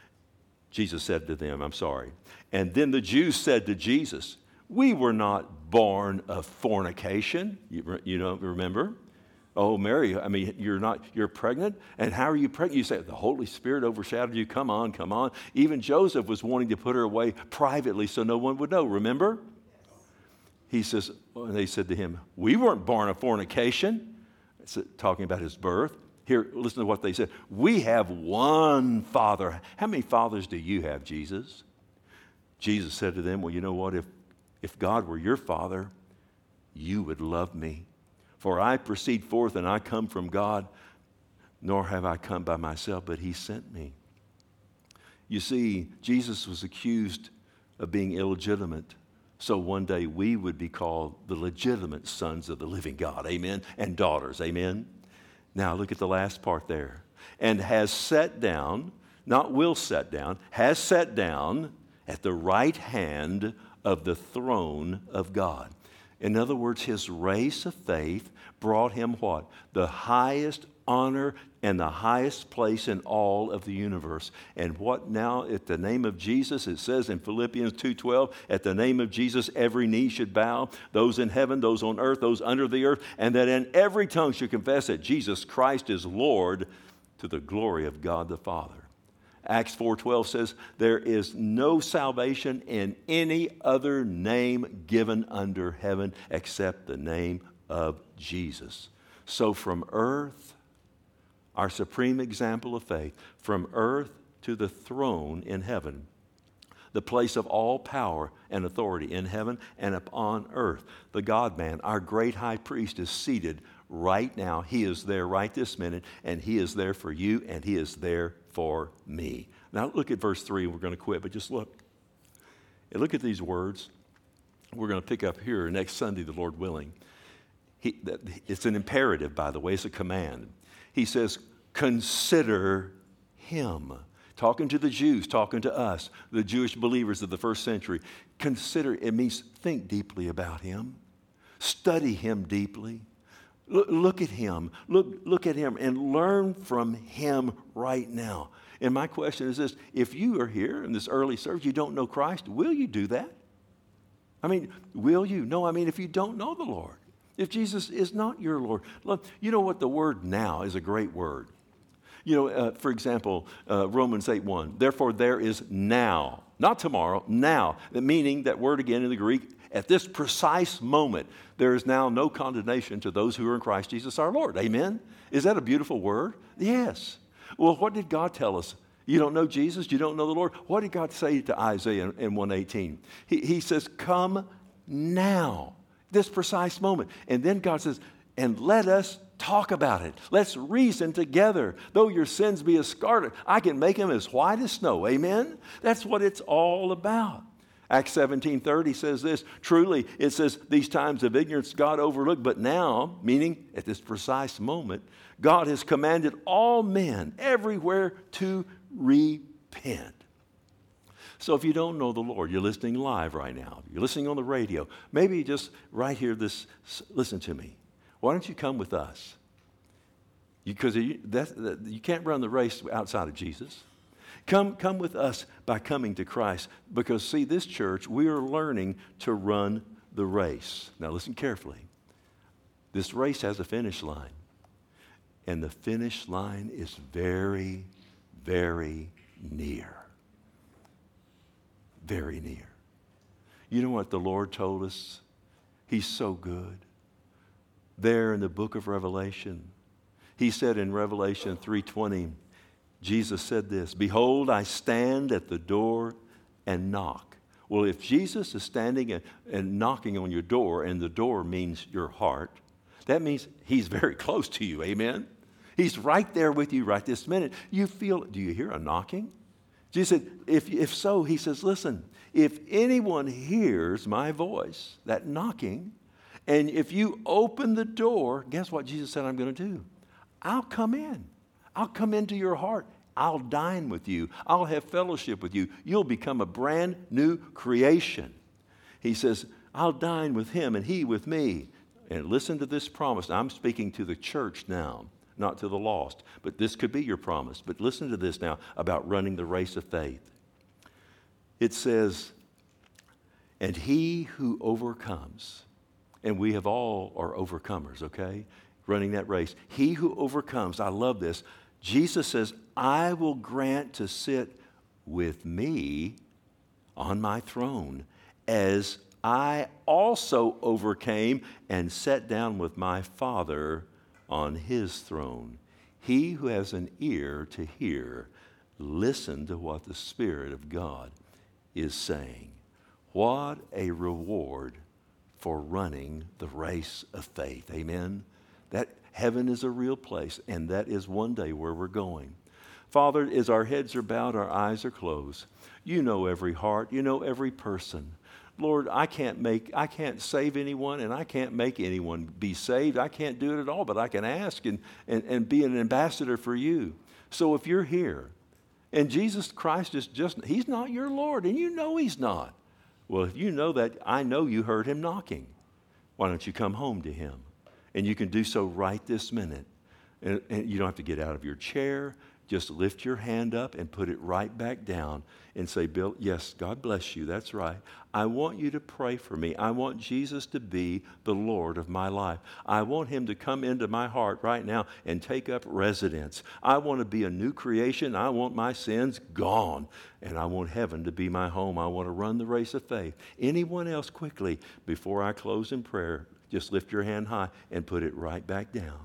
Jesus said to them, I'm sorry. And then the Jews said to Jesus, we were not born of fornication. You, you don't remember? Oh, Mary, I mean, you're not, you're pregnant? And how are you pregnant? You say, the Holy Spirit overshadowed you. Come on, come on. Even Joseph was wanting to put her away privately so no one would know. Remember? He says, and they said to him, we weren't born of fornication. It's talking about his birth. Here, listen to what they said. We have one Father. How many fathers do you have, Jesus? Jesus said to them, well, you know what? If, if God were your father, you would love me. For I proceed forth and I come from God, nor have I come by myself, but he sent me. You see, Jesus was accused of being illegitimate. So one day we would be called the legitimate sons of the living God. Amen. And daughters. Amen. Now look at the last part there. And has sat down, not will set down, has sat down at the right hand of the throne of God. In other words, his race of faith brought him what? The highest honor and the highest place in all of the universe. And what now at the name of Jesus? It says in Philippians two twelve, at the name of Jesus every knee should bow, those in heaven, those on earth, those under the earth, and that in every tongue should confess that Jesus Christ is Lord to the glory of God the Father. Acts four twelve says, there is no salvation in any other name given under heaven except the name of Jesus. So from earth, our supreme example of faith, from earth to the throne in heaven, the place of all power and authority in heaven and upon earth, the God-man, our great high priest, is seated right now. He is there right this minute, and he is there for you, and he is there for me. Now look at verse three. We're going to quit, but just look. And look at these words. We're going to pick up here next Sunday, the Lord willing. He, it's an imperative, by the way. It's a command. He says, Consider him. Talking to the Jews, talking to us, the Jewish believers of the first century. Consider, it means think deeply about him. Study him deeply. Look, look at him. Look, look at him and learn from him right now. And my question is this: if you are here in this early service, you don't know Christ, will you do that? I mean, will you? No, I mean, if you don't know the Lord, if Jesus is not your Lord. Look, you know what? The word now is a great word. You know, uh, for example, uh, Romans eight one, therefore there is now, not tomorrow, now, meaning that word again in the Greek, at this precise moment, there is now no condemnation to those who are in Christ Jesus our Lord. Amen? Is that a beautiful word? Yes. Well, what did God tell us? You don't know Jesus? You don't know the Lord? What did God say to Isaiah in, in one eighteen? He, he says, come now, this precise moment. And then God says, and let us talk about it. Let's reason together. Though your sins be as scarlet, I can make them as white as snow. Amen? That's what it's all about. Acts seventeen thirty says this, truly, it says, these times of ignorance God overlooked, but now, meaning at this precise moment, God has commanded all men everywhere to repent. So if you don't know the Lord, you're listening live right now, you're listening on the radio, maybe just right here, this, listen to me. Why don't you come with us? Because you, that, you can't run the race outside of Jesus. Come, come with us by coming to Christ. Because, see, this church, we are learning to run the race. Now, listen carefully. This race has a finish line. And the finish line is very, very near. Very near. You know what the Lord told us? He's so good. There in the book of Revelation, he said in Revelation three twenty, Jesus said this, behold, I stand at the door and knock. Well, if Jesus is standing and, and knocking on your door, and the door means your heart, that means he's very close to you, amen? He's right there with you right this minute. You feel, do you hear a knocking? Jesus said, if, if so, he says, listen, if anyone hears my voice, that knocking, and if you open the door, guess what Jesus said I'm going to do? I'll come in. I'll come into your heart. I'll dine with you. I'll have fellowship with you. You'll become a brand new creation. He says, I'll dine with him and he with me. And listen to this promise. I'm speaking to the church now, not to the lost. But this could be your promise. But listen to this now about running the race of faith. It says, and he who overcomes, and we have all are overcomers, okay? Running that race. He who overcomes, I love this. Jesus says, I will grant to sit with me on my throne as I also overcame and sat down with my Father on his throne. He who has an ear to hear, listen to what the Spirit of God is saying. What a reward for running the race of faith. Amen? That heaven is a real place, and that is one day where we're going. Father, as our heads are bowed, our eyes are closed, you know every heart, you know every person. Lord, I can't make, I can't save anyone, and I can't make anyone be saved. I can't do it at all, but I can ask and, and, and be an ambassador for you. So if you're here, and Jesus Christ is just, he's not your Lord, and you know he's not. Well, if you know that, I know you heard him knocking. Why don't you come home to him? And you can do so right this minute. And, and you don't have to get out of your chair. Just lift your hand up and put it right back down and say, Bill, yes, God bless you. That's right. I want you to pray for me. I want Jesus to be the Lord of my life. I want him to come into my heart right now and take up residence. I want to be a new creation. I want my sins gone. And I want heaven to be my home. I want to run the race of faith. Anyone else quickly, before I close in prayer, just lift your hand high and put it right back down.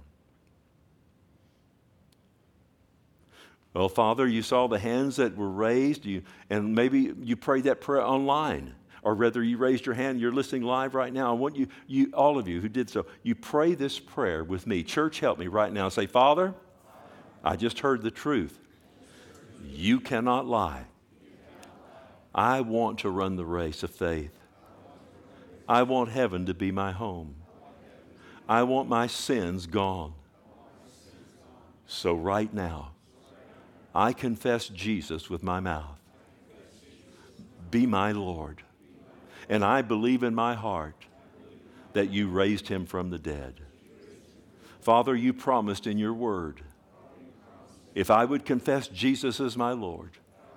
Well, Father, you saw the hands that were raised, you, and maybe you prayed that prayer online, or rather you raised your hand, you're listening live right now. I want you, you, all of you who did so, you pray this prayer with me. Church, help me right now. Say, Father, I just heard the truth. You cannot lie. I want to run the race of faith. I want heaven to be my home. I want my sins gone. So right now, I confess Jesus with my mouth. Be my Lord. And I believe in my heart that you raised him from the dead. Father, you promised in your word, if I would confess Jesus as my Lord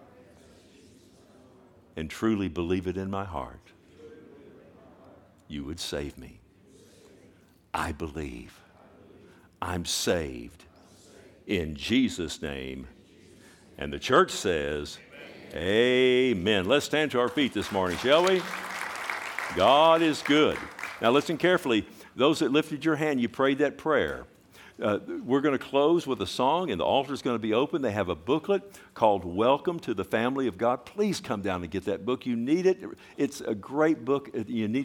and truly believe it in my heart, you would save me. I believe. I'm saved. In Jesus' name. And the church says, amen. Let's stand to our feet this morning, shall we? God is good. Now listen carefully. Those that lifted your hand, you prayed that prayer. Uh, we're going to close with a song, and the altar is going to be open. They have a booklet called Welcome to the Family of God. Please come down and get that book. You need it. It's a great book. You need